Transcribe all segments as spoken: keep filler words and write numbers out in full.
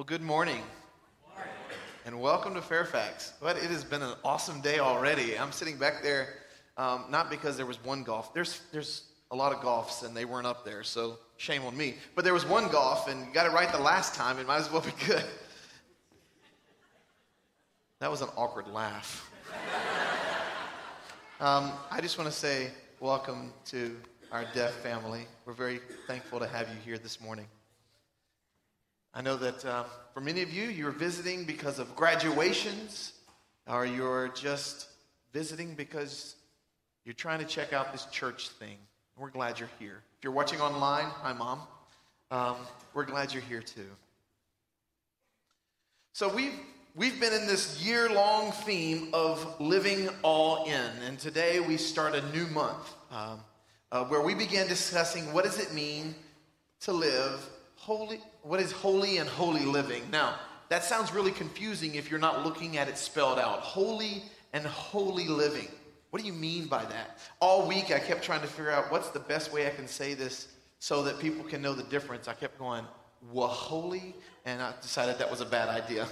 Well, good morning, and welcome to Fairfax. But it has been an awesome day already. I'm sitting back there, um, not because there was one golf. There's there's a lot of golfs, and they weren't up there, so shame on me. But there was one golf, and you got it right the last time. It might as well be good. That was an awkward laugh. um, I just want to say welcome to our deaf family. We're very thankful to have you here this morning. I know that uh, for many of you, you're visiting because of graduations, or you're just visiting because you're trying to check out this church thing. We're glad you're here. If you're watching online, hi, Mom. Um, we're glad you're here, too. So we've, we've been in this year-long theme of living all in, and today we start a new month um, uh, where we begin discussing what does it mean to live holy. What is holy and holy living? Now, that sounds really confusing if you're not looking at it spelled out. Holy and holy living. What do you mean by that? All week I kept trying to figure out what's the best way I can say this so that people can know the difference. I kept going, wah-holy, and I decided that was a bad idea.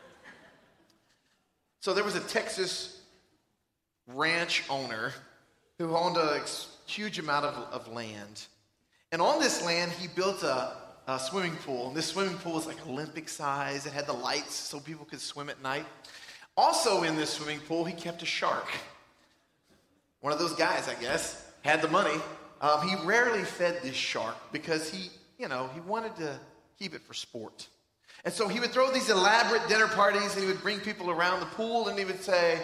So there was a Texas ranch owner who owned a huge amount of, of land. And on this land, he built a A swimming pool. And this swimming pool was like Olympic size. It had the lights so people could swim at night. Also in this swimming pool, he kept a shark. One of those guys, I guess, had the money. Um, he rarely fed this shark because he, you know, he wanted to keep it for sport. And so he would throw these elaborate dinner parties and he would bring people around the pool and he would say,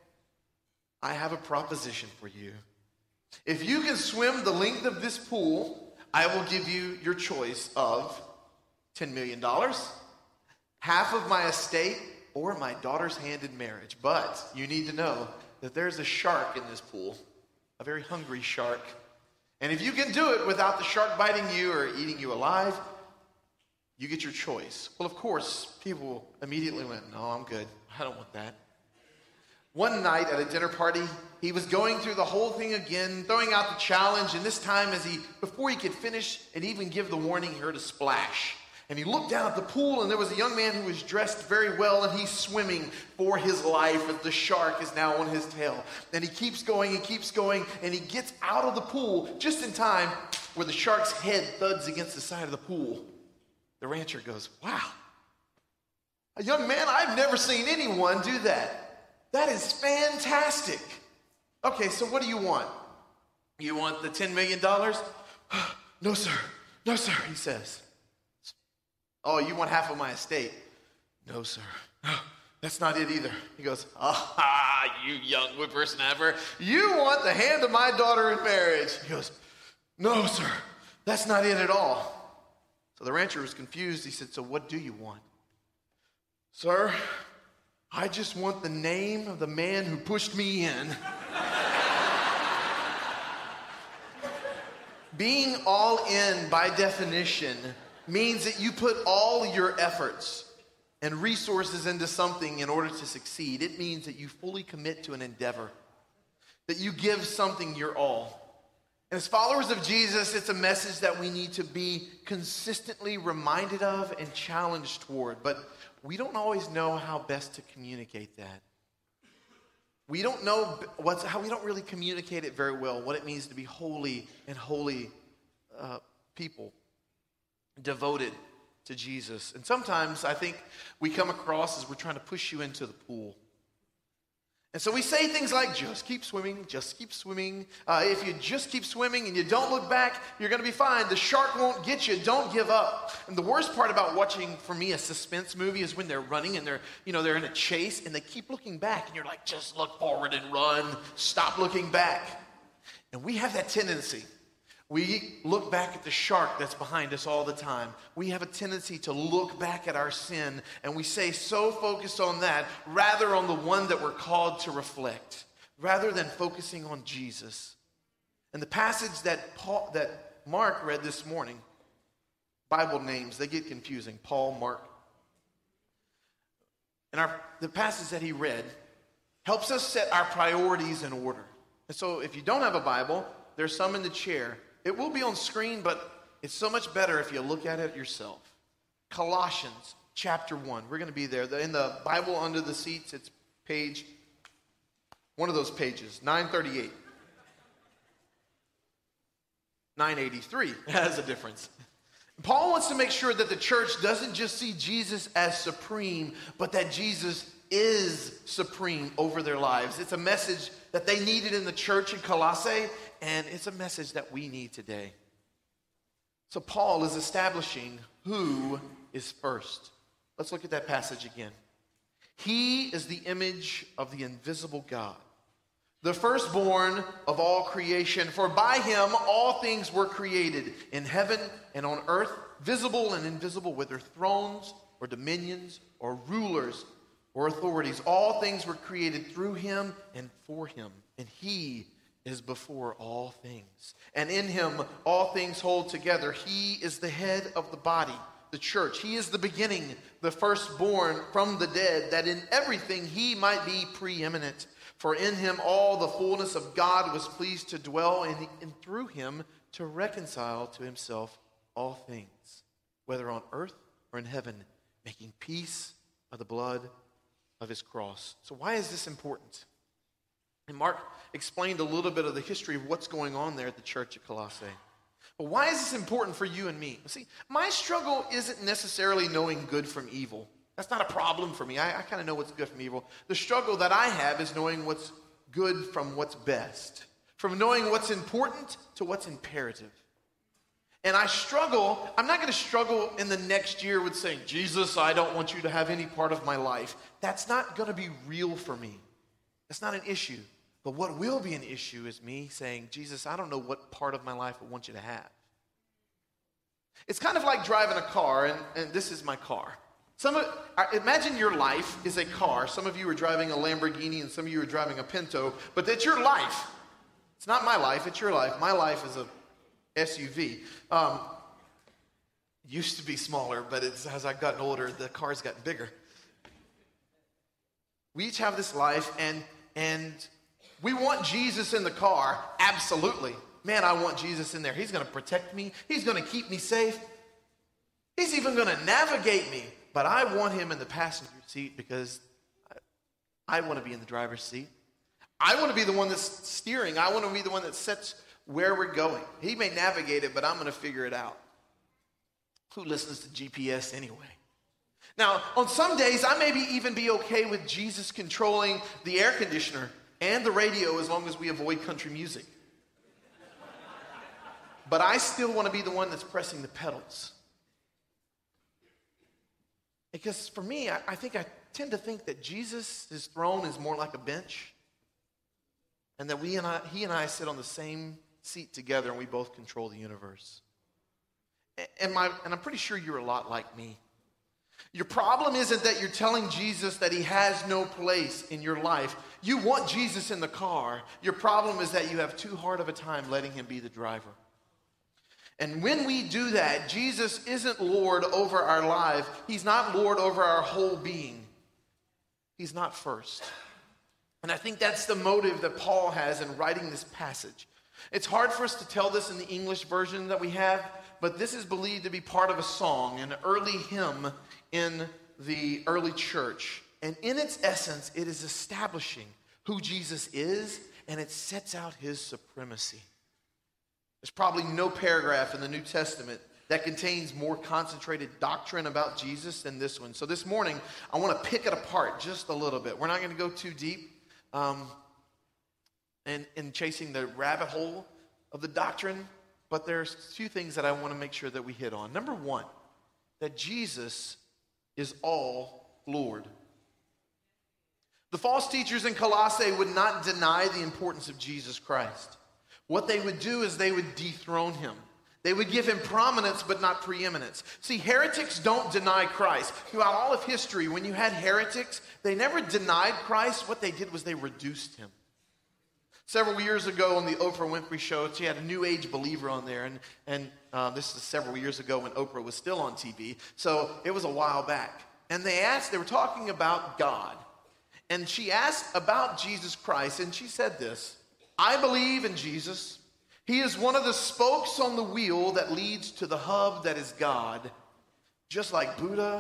I have a proposition for you. If you can swim the length of this pool, I will give you your choice of ten million dollars, half of my estate, or my daughter's hand in marriage. But you need to know that there's a shark in this pool, a very hungry shark. And if you can do it without the shark biting you or eating you alive, you get your choice. Well, of course, people immediately went, no, I'm good. I don't want that. One night at a dinner party, he was going through the whole thing again, throwing out the challenge, and this time as he, before he could finish and even give the warning, he heard a splash. And he looked down at the pool, and there was a young man who was dressed very well, and he's swimming for his life as the shark is now on his tail. And he keeps going and keeps going, and he gets out of the pool just in time where the shark's head thuds against the side of the pool. The rancher goes, wow, a young man, I've never seen anyone do that. That is fantastic. Okay, so what do you want? You want the ten million dollars? No, sir. No, sir, he says. Oh, you want half of my estate? No, sir. That's not it either. He goes, ah, you young whippersnapper. You want the hand of my daughter in marriage. He goes, no, sir. That's not it at all. So the rancher was confused. He said, so what do you want? Sir, I just want the name of the man who pushed me in. Being all in, by definition, means that you put all your efforts and resources into something in order to succeed. It means that you fully commit to an endeavor, that you give something your all. And as followers of Jesus, it's a message that we need to be consistently reminded of and challenged toward. But we don't always know how best to communicate that. We don't know what's how we don't really communicate it very well, what it means to be holy and holy uh, people, devoted to Jesus. And sometimes I think we come across as we're trying to push you into the pool. And so we say things like, just keep swimming, just keep swimming. Uh, if you just keep swimming and you don't look back, you're going to be fine. The shark won't get you. Don't give up. And the worst part about watching, for me, a suspense movie is when they're running and they're, you know, they're in a chase and they keep looking back. And you're like, just look forward and run. Stop looking back. And we have that tendency. We look back at the shark that's behind us all the time. We have a tendency to look back at our sin, and we stay so focused on that rather on the one that we're called to reflect, rather than focusing on Jesus. And the passage that Paul, that Mark read this morning, Bible names, they get confusing. Paul, Mark. And our, the passage that he read helps us set our priorities in order. And so if you don't have a Bible, there's some in the chair. It will be on screen, but it's so much better if you look at it yourself. Colossians chapter one. We're going to be there. In the Bible under the seats, it's page, one of those pages, nine thirty-eight. nine eighty-three has a difference. Paul wants to make sure that the church doesn't just see Jesus as supreme, but that Jesus is supreme over their lives. It's a message that they needed in the church in Colossae, and it's a message that we need today. So Paul is establishing who is first. Let's look at that passage again. He is the image of the invisible God, the firstborn of all creation. For by him all things were created, in heaven and on earth, visible and invisible, whether thrones or dominions or rulers or authorities. All things were created through him and for him. And he is before all things. And in him all things hold together. He is the head of the body, the church. He is the beginning, the firstborn from the dead, that in everything he might be preeminent. For in him all the fullness of God was pleased to dwell, and, and through him to reconcile to himself all things, whether on earth or in heaven, making peace by the blood of his cross. So why is this important? And Mark explained a little bit of the history of what's going on there at the church at Colossae. But why is this important for you and me? See, my struggle isn't necessarily knowing good from evil. That's not a problem for me. I, I kind of know what's good from evil. The struggle that I have is knowing what's good from what's best, from knowing what's important to what's imperative. And I struggle, I'm not going to struggle in the next year with saying, Jesus, I don't want you to have any part of my life. That's not going to be real for me. That's not an issue. But what will be an issue is me saying, Jesus, I don't know what part of my life I want you to have. It's kind of like driving a car, and, and this is my car. Some of, imagine your life is a car. Some of you are driving a Lamborghini, and some of you are driving a Pinto, but that's your life. It's not my life, it's your life. My life is a S U V. Um, used to be smaller, but it's, as I've gotten older, the car's gotten bigger. We each have this life, and and we want Jesus in the car, absolutely. Man, I want Jesus in there. He's going to protect me. He's going to keep me safe. He's even going to navigate me. But I want him in the passenger seat because I, I want to be in the driver's seat. I want to be the one that's steering. I want to be the one that sets where we're going. He may navigate it, but I'm going to figure it out. Who listens to G P S anyway? Now, on some days, I may be even be okay with Jesus controlling the air conditioner and the radio as long as we avoid country music. But I still want to be the one that's pressing the pedals. Because for me, I, I think I tend to think that Jesus' throne is more like a bench, and that we and I, he and I sit on the same seat together, and we both control the universe. And, my, and I'm pretty sure you're a lot like me. Your problem isn't that you're telling Jesus that he has no place in your life. You want Jesus in the car. Your problem is that you have too hard of a time letting him be the driver. And when we do that, Jesus isn't Lord over our life. He's not Lord over our whole being. He's not first. And I think that's the motive that Paul has in writing this passage. It's hard for us to tell this in the English version that we have, but this is believed to be part of a song, an early hymn in the early church. And in its essence, it is establishing who Jesus is, and it sets out his supremacy. There's probably no paragraph in the New Testament that contains more concentrated doctrine about Jesus than this one. So this morning, I want to pick it apart just a little bit. We're not going to go too deep um, in, in chasing the rabbit hole of the doctrine, but there's two things that I want to make sure that we hit on. Number one, that Jesus is all Lord. The false teachers in Colossae would not deny the importance of Jesus Christ. What they would do is they would dethrone him. They would give him prominence but not preeminence. See, heretics don't deny Christ. Throughout all of history, when you had heretics, they never denied Christ. What they did was they reduced him. Several years ago on the Oprah Winfrey Show, she had a New Age believer on there, and, and uh, this is several years ago when Oprah was still on T V, so it was a while back. And they asked, they were talking about God, and she asked about Jesus Christ, and she said this, I believe in Jesus. He is one of the spokes on the wheel that leads to the hub that is God, just like Buddha,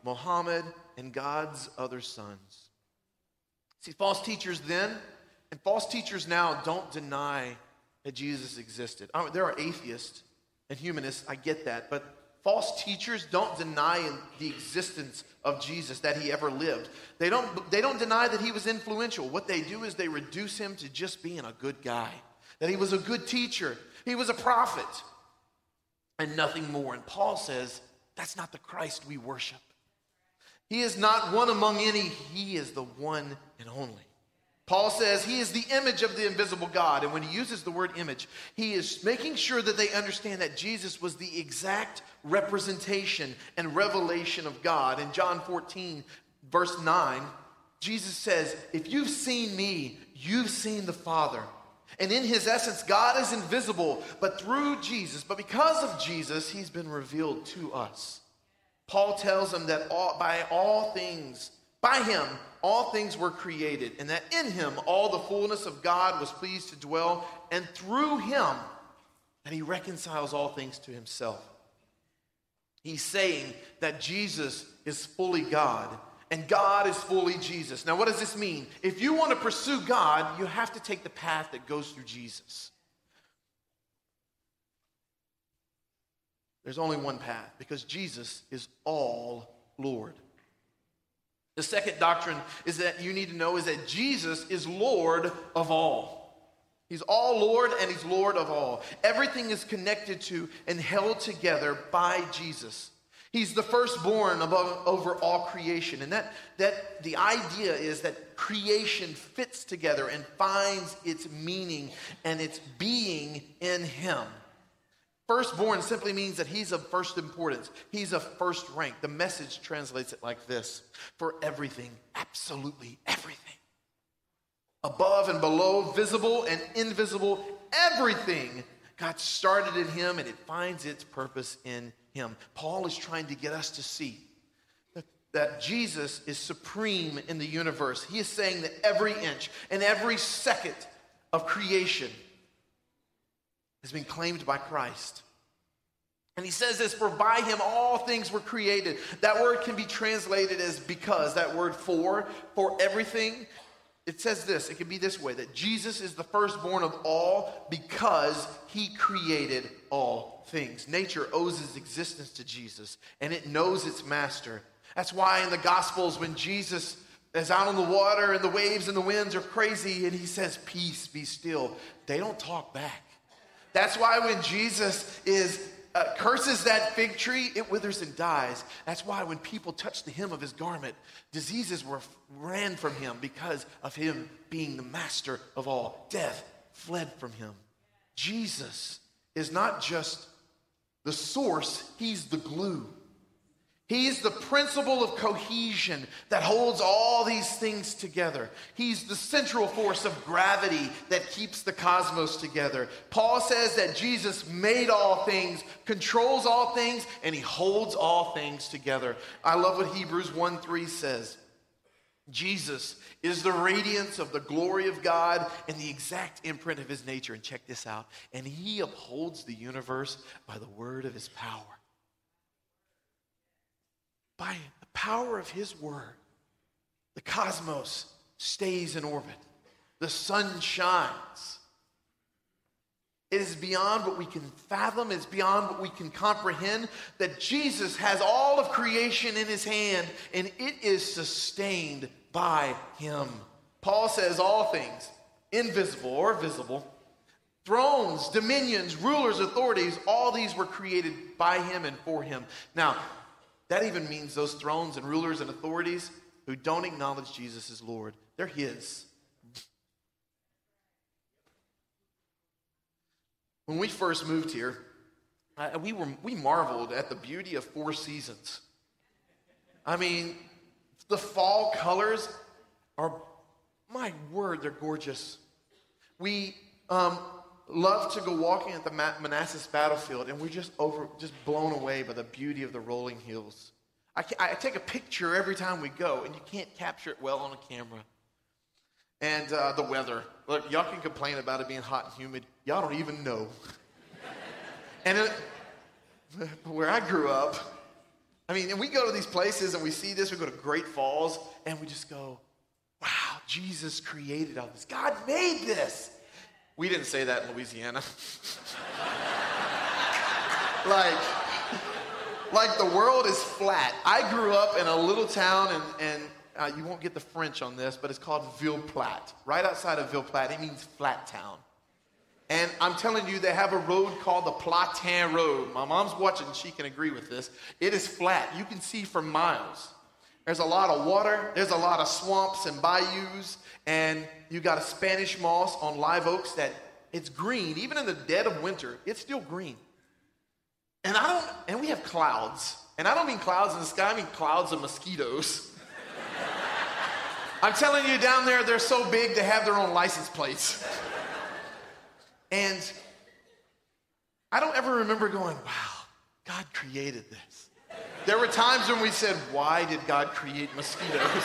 Muhammad, and God's other sons. See, false teachers then and false teachers now don't deny that Jesus existed. I mean, there are atheists and humanists, I get that, but false teachers don't deny the existence of Jesus, that he ever lived. They don't, they don't deny that he was influential. What they do is they reduce him to just being a good guy, that he was a good teacher, he was a prophet, and nothing more. And Paul says, that's not the Christ we worship. He is not one among any, he is the one and only. Paul says he is the image of the invisible God. And when he uses the word image, he is making sure that they understand that Jesus was the exact representation and revelation of God. In John fourteen, verse nine, Jesus says, if you've seen me, you've seen the Father. And in his essence, God is invisible, but through Jesus, but because of Jesus, he's been revealed to us. Paul tells them that all, by all things, by him, all things were created, and that in him all the fullness of God was pleased to dwell, and through him that he reconciles all things to himself. He's saying that Jesus is fully God, and God is fully Jesus. Now, what does this mean? If you want to pursue God, you have to take the path that goes through Jesus. There's only one path, because Jesus is all Lord. The second doctrine is that you need to know is that Jesus is Lord of all. He's all Lord, and he's Lord of all. Everything is connected to and held together by Jesus. He's the firstborn above over all creation. And that, that the idea is that creation fits together and finds its meaning and its being in him. Firstborn simply means that he's of first importance. He's of first rank. The Message translates it like this: for everything, absolutely everything. Above and below, visible and invisible, everything God started in him, and it finds its purpose in him. Paul is trying to get us to see that, that Jesus is supreme in the universe. He is saying that every inch and every second of creation has been claimed by Christ. And he says this, for by him all things were created. That word can be translated as because. That word for, for everything. It says this, it can be this way, that Jesus is the firstborn of all because he created all things. Nature owes its existence to Jesus, and it knows its master. That's why in the Gospels, when Jesus is out on the water and the waves and the winds are crazy, and he says, peace, be still, they don't talk back. That's why when Jesus is uh, curses that fig tree, it withers and dies. That's why when people touch the hem of his garment, diseases were ran from him because of him being the master of all. Death fled from him. Jesus is not just the source, he's the glue. He's the principle of cohesion that holds all these things together. He's the central force of gravity that keeps the cosmos together. Paul says that Jesus made all things, controls all things, and he holds all things together. I love what Hebrews one three says. Jesus is the radiance of the glory of God and the exact imprint of his nature. And check this out. And he upholds the universe by the word of his power. By the power of his word, the cosmos stays in orbit. The sun shines. It is beyond what we can fathom. It's beyond what we can comprehend that Jesus has all of creation in his hand, and it is sustained by him. Paul says all things, invisible or visible, thrones, dominions, rulers, authorities, all these were created by him and for him. Now, that even means those thrones and rulers and authorities who don't acknowledge Jesus as Lord, they're his. When we first moved here, uh, we were we marveled at the beauty of four seasons. I mean, the fall colors are, my word, they're gorgeous. We um, love to go walking at the Manassas battlefield, and we're just over, just blown away by the beauty of the rolling hills. I, I take a picture every time we go, and you can't capture it well on a camera. And uh, the weather. Look, y'all can complain about it being hot and humid. Y'all don't even know. And it, where I grew up, I mean, and we go to these places and we see this. We go to Great Falls and we just go, wow, Jesus created all this. God made this. We didn't say that in Louisiana. like, like the world is flat. I grew up in a little town, and, and uh, you won't get the French on this, but it's called Ville Platte. Right outside of Ville Platte, it means flat town. And I'm telling you, they have a road called the Platin Road. My mom's watching, she can agree with this. It is flat. You can see for miles. There's a lot of water. There's a lot of swamps and bayous. And you got a Spanish moss on live oaks that it's green. Even in the dead of winter, it's still green. And I don't, and we have clouds. And I don't mean clouds in the sky, I mean clouds of mosquitoes. I'm telling you, down there, they're so big they have their own license plates. And I don't ever remember going, wow, God created this. There were times when we said, why did God create mosquitoes?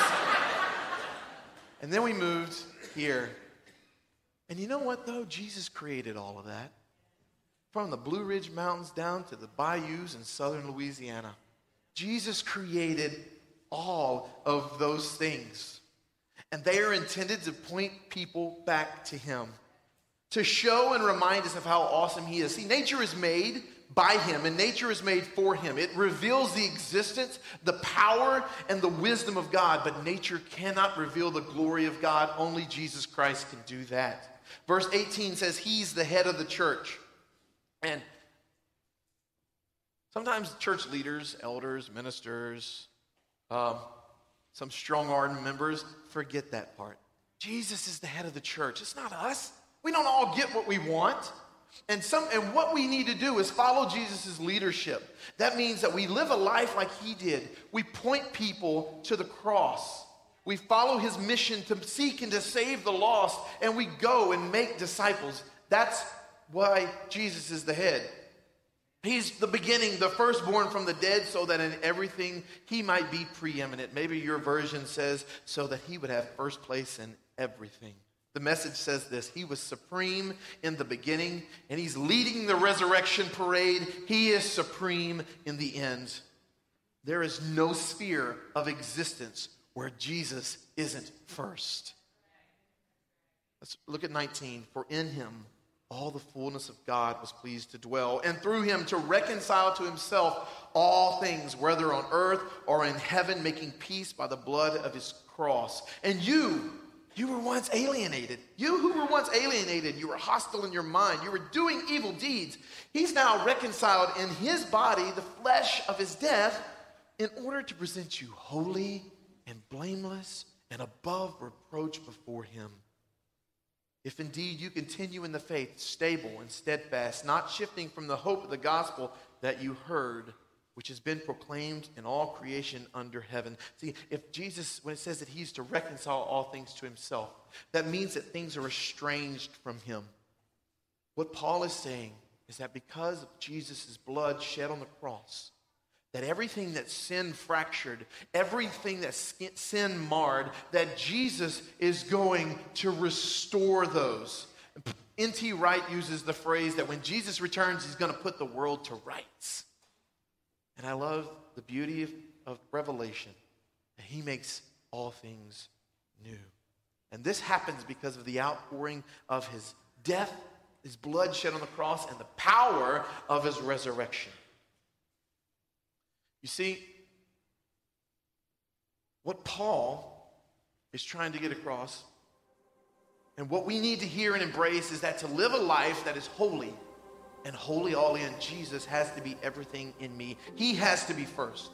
And then we moved here. And you know what, though? Jesus created all of that. From the Blue Ridge Mountains down to the bayous in southern Louisiana. Jesus created all of those things. And they are intended to point people back to him. To show and remind us of how awesome he is. See, nature is made by him, and nature is made for him. It reveals the existence, the power, and the wisdom of God, but nature cannot reveal the glory of God. Only Jesus Christ can do that. Verse eighteen says he's the head of the church. And sometimes church leaders, elders, ministers, um, some strong-armed members forget that part. Jesus is the head of the church. It's not us. We don't all get what we want. And some and what we need to do is follow Jesus' leadership. That means that we live a life like he did. We point people to the cross. We follow his mission to seek and to save the lost, and we go and make disciples. That's why Jesus is the head. He's the beginning, the firstborn from the dead, so that in everything he might be preeminent. Maybe your version says, so that he would have first place in everything. The Message says this: he was supreme in the beginning, and he's leading the resurrection parade. He is supreme in the end. There is no sphere of existence where Jesus isn't first. Let's look at nineteen. For in him all the fullness of God was pleased to dwell, and through him to reconcile to himself all things, whether on earth or in heaven, making peace by the blood of his cross. And you, you were once alienated. You who were once alienated, you were hostile in your mind. You were doing evil deeds. He's now reconciled in his body, the flesh of his death, in order to present you holy and blameless and above reproach before him. If indeed you continue in the faith, stable and steadfast, not shifting from the hope of the gospel that you heard, which has been proclaimed in all creation under heaven. See, if Jesus, when it says that he's to reconcile all things to himself, that means that things are estranged from him. What Paul is saying is that because of Jesus' blood shed on the cross, that everything that sin fractured, everything that sin marred, that Jesus is going to restore those. N T Wright uses the phrase that when Jesus returns, he's going to put the world to rights. And I love the beauty of, of Revelation, that he makes all things new. And this happens because of the outpouring of his death, his blood shed on the cross, and the power of his resurrection. You see, what Paul is trying to get across, and what we need to hear and embrace, is that to live a life that is holy, and holy all in, Jesus has to be everything in me. He has to be first.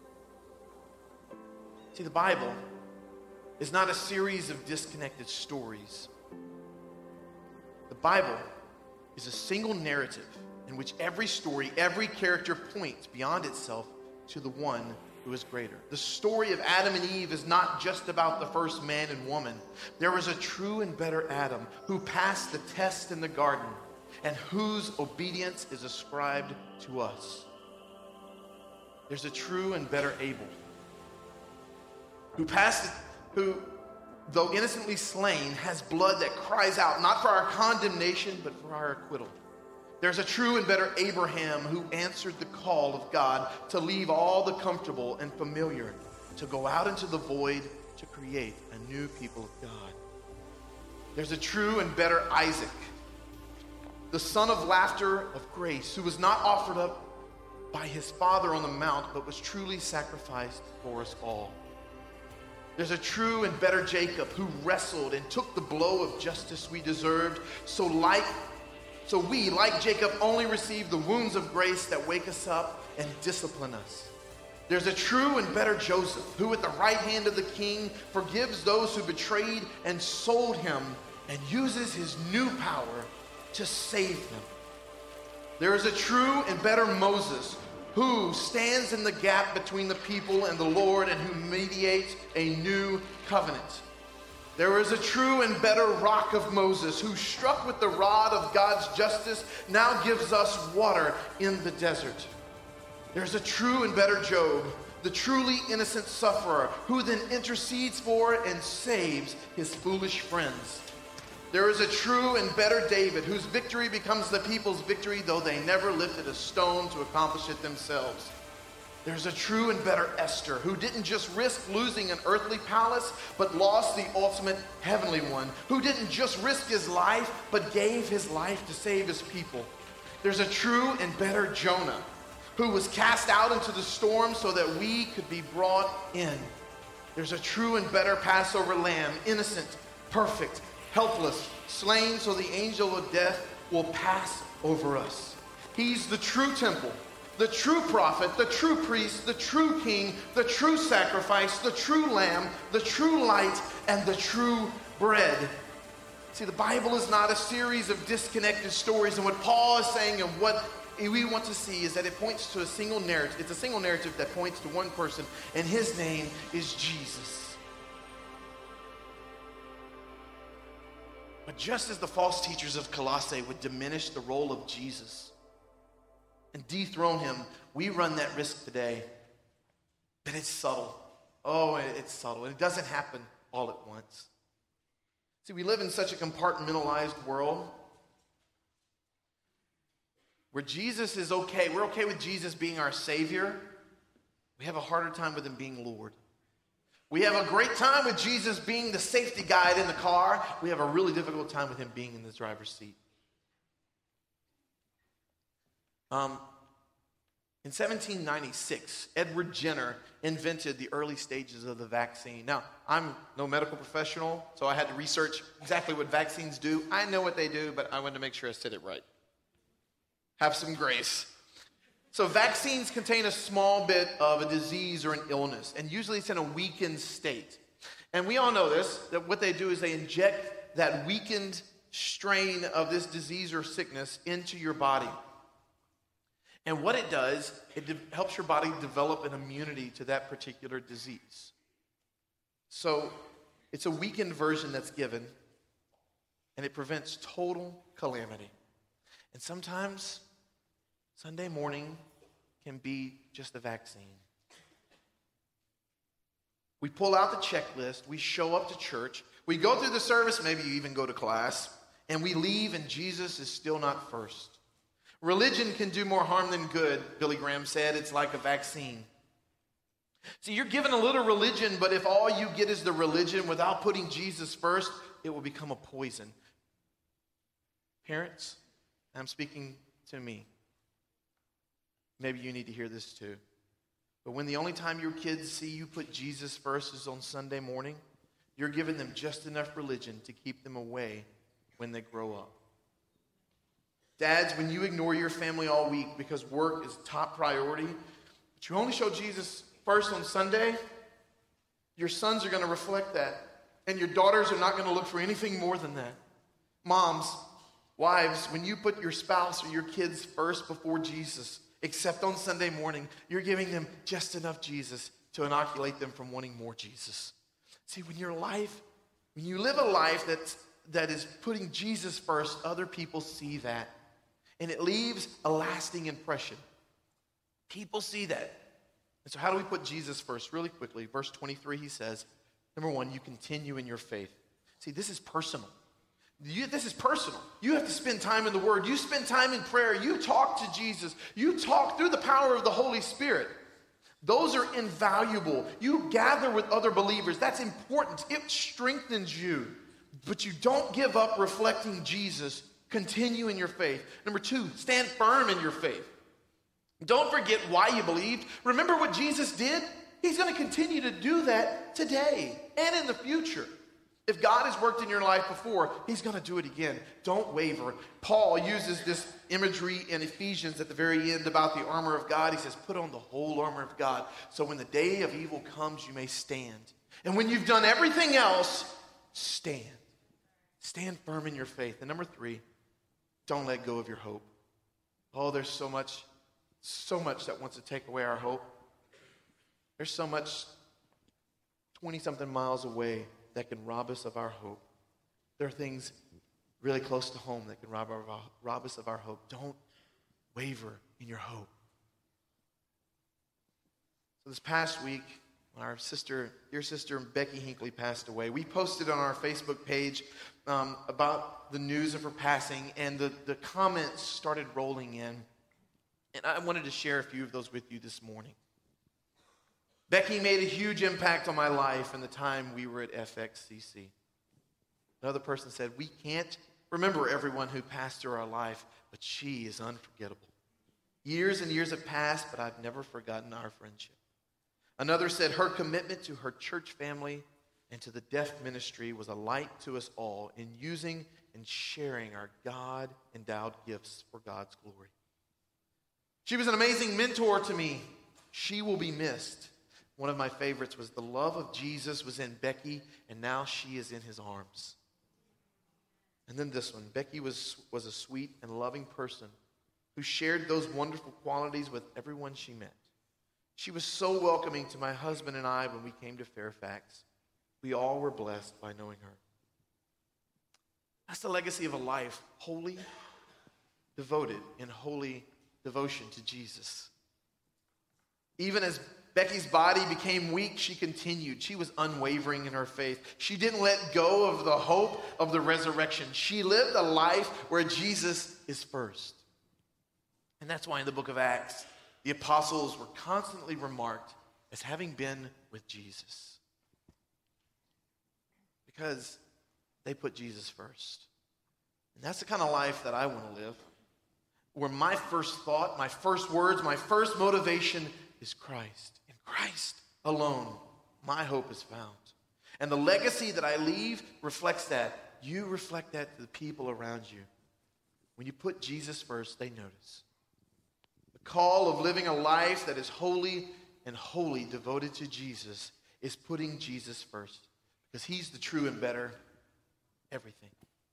See, the Bible is not a series of disconnected stories. The Bible is a single narrative in which every story, every character points beyond itself to the one who is greater. The story of Adam and Eve is not just about the first man and woman. There was a true and better Adam who passed the test in the garden and whose obedience is ascribed to us. There's a true and better Abel who passed, who, though innocently slain, has blood that cries out, not for our condemnation, but for our acquittal. There's a true and better Abraham who answered the call of God to leave all the comfortable and familiar, to go out into the void to create a new people of God. There's a true and better Isaac, the son of laughter, of grace, who was not offered up by his father on the mount, but was truly sacrificed for us all. There's a true and better Jacob who wrestled and took the blow of justice we deserved, so like So we, like Jacob, only receive the wounds of grace that wake us up and discipline us. There's a true and better Joseph, who at the right hand of the king forgives those who betrayed and sold him and uses his new power to save them. There is a true and better Moses, who stands in the gap between the people and the Lord and who mediates a new covenant. There is a true and better rock of Moses, who struck with the rod of God's justice now gives us water in the desert. There's a true and better Job, the truly innocent sufferer, who then intercedes for and saves his foolish friends. There is a true and better David, whose victory becomes the people's victory, though they never lifted a stone to accomplish it themselves. There's a true and better Esther, who didn't just risk losing an earthly palace, but lost the ultimate heavenly one, who didn't just risk his life, but gave his life to save his people. There's a true and better Jonah, who was cast out into the storm so that we could be brought in. There's a true and better Passover lamb, innocent, perfect, helpless, slain so the angel of death will pass over us. He's the true temple, the true prophet, the true priest, the true king, the true sacrifice, the true lamb, the true light, and the true bread. See, the Bible is not a series of disconnected stories, and what Paul is saying and what we want to see is that it points to a single narrative. It's a single narrative that points to one person, and his name is Jesus. But just as the false teachers of Colossae would diminish the role of Jesus and dethrone him, we run that risk today. But it's subtle. Oh, it's subtle. And it doesn't happen all at once. See, we live in such a compartmentalized world where Jesus is okay. We're okay with Jesus being our Savior. We have a harder time with him being Lord. We have a great time with Jesus being the safety guide in the car. We have a really difficult time with him being in the driver's seat. Um, in seventeen ninety-six, Edward Jenner invented the early stages of the vaccine. Now, I'm no medical professional, so I had to research exactly what vaccines do. I know what they do, but I wanted to make sure I said it right. Have some grace. So vaccines contain a small bit of a disease or an illness, and usually it's in a weakened state. And we all know this, that what they do is they inject that weakened strain of this disease or sickness into your body. And what it does, it de- helps your body develop an immunity to that particular disease. So it's a weakened version that's given, and it prevents total calamity. And sometimes Sunday morning can be just a vaccine. We pull out the checklist, we show up to church, we go through the service, maybe you even go to class, and we leave and Jesus is still not first. Religion can do more harm than good, Billy Graham said. It's like a vaccine. See, you're given a little religion, but if all you get is the religion without putting Jesus first, it will become a poison. Parents, I'm speaking to me. Maybe you need to hear this too. But when the only time your kids see you put Jesus first is on Sunday morning, you're giving them just enough religion to keep them away when they grow up. Dads, when you ignore your family all week because work is top priority, but you only show Jesus first on Sunday, your sons are going to reflect that. And your daughters are not going to look for anything more than that. Moms, wives, when you put your spouse or your kids first before Jesus, except on Sunday morning, you're giving them just enough Jesus to inoculate them from wanting more Jesus. See, when your life, when you live a life that's, that is putting Jesus first, other people see that. And it leaves a lasting impression. People see that. And so how do we put Jesus first? Really quickly, verse twenty-three, he says, number one, you continue in your faith. See, this is personal. You, this is personal. You have to spend time in the Word. You spend time in prayer. You talk to Jesus. You talk through the power of the Holy Spirit. Those are invaluable. You gather with other believers. That's important. It strengthens you. But you don't give up reflecting Jesus. Continue in your faith. Number two, stand firm in your faith. Don't forget why you believed. Remember what Jesus did? He's going to continue to do that today and in the future. If God has worked in your life before, he's going to do it again. Don't waver. Paul uses this imagery in Ephesians at the very end about the armor of God. He says, put on the whole armor of God, so when the day of evil comes, you may stand. And when you've done everything else, stand. Stand firm in your faith. And number three, don't let go of your hope. Oh, there's so much, so much that wants to take away our hope. There's so much twenty-something miles away that can rob us of our hope. There are things really close to home that can rob, our, rob us of our hope. Don't waver in your hope. So this past week, when our sister, dear sister Becky Hinckley passed away, we posted on our Facebook page um, about the news of her passing, and the, the comments started rolling in. And I wanted to share a few of those with you this morning. Becky made a huge impact on my life in the time we were at F X C C. Another person said, we can't remember everyone who passed through our life, but she is unforgettable. Years and years have passed, but I've never forgotten our friendship. Another said, her commitment to her church family and to the deaf ministry was a light to us all in using and sharing our God-endowed gifts for God's glory. She was an amazing mentor to me. She will be missed. One of my favorites was the love of Jesus was in Becky, and now she is in his arms. And then this one, Becky was, was a sweet and loving person who shared those wonderful qualities with everyone she met. She was so welcoming to my husband and I when we came to Fairfax. We all were blessed by knowing her. That's the legacy of a life wholly devoted in holy devotion to Jesus. Even as Becky's body became weak, she continued. She was unwavering in her faith. She didn't let go of the hope of the resurrection. She lived a life where Jesus is first. And that's why in the book of Acts, the apostles were constantly remarked as having been with Jesus. Because they put Jesus first. And that's the kind of life that I want to live. Where my first thought, my first words, my first motivation is Christ. In Christ alone, my hope is found. And the legacy that I leave reflects that. You reflect that to the people around you. When you put Jesus first, they notice. The call of living a life that is holy and wholly devoted to Jesus is putting Jesus first. Because he's the true and better everything.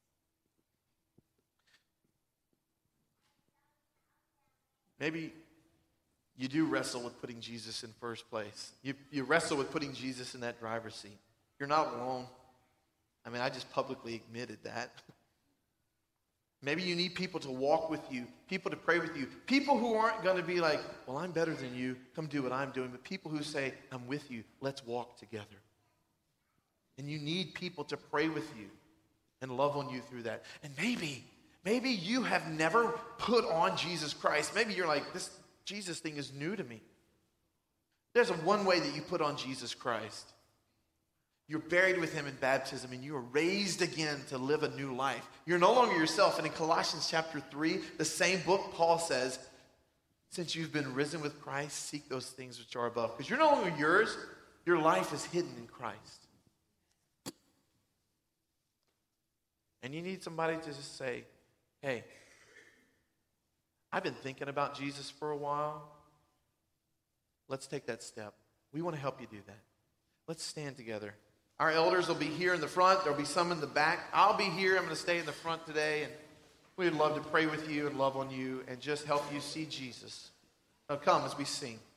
Maybe you do wrestle with putting Jesus in first place. You, you wrestle with putting Jesus in that driver's seat. You're not alone. I mean, I just publicly admitted that. Maybe you need people to walk with you, people to pray with you, people who aren't going to be like, well, I'm better than you, come do what I'm doing, but people who say, I'm with you, let's walk together. And you need people to pray with you and love on you through that. And maybe, maybe you have never put on Jesus Christ. Maybe you're like, this Jesus thing is new to me. There's a one way that you put on Jesus Christ. You're buried with him in baptism, and you are raised again to live a new life. You're no longer yourself. And in Colossians chapter three, the same book, Paul says, since you've been risen with Christ, seek those things which are above. Because you're no longer yours. Your life is hidden in Christ. And you need somebody to just say, hey, I've been thinking about Jesus for a while. Let's take that step. We want to help you do that. Let's stand together. Our elders will be here in the front. There'll be some in the back. I'll be here. I'm going to stay in the front today. And we'd love to pray with you and love on you and just help you see Jesus. Now come as we sing.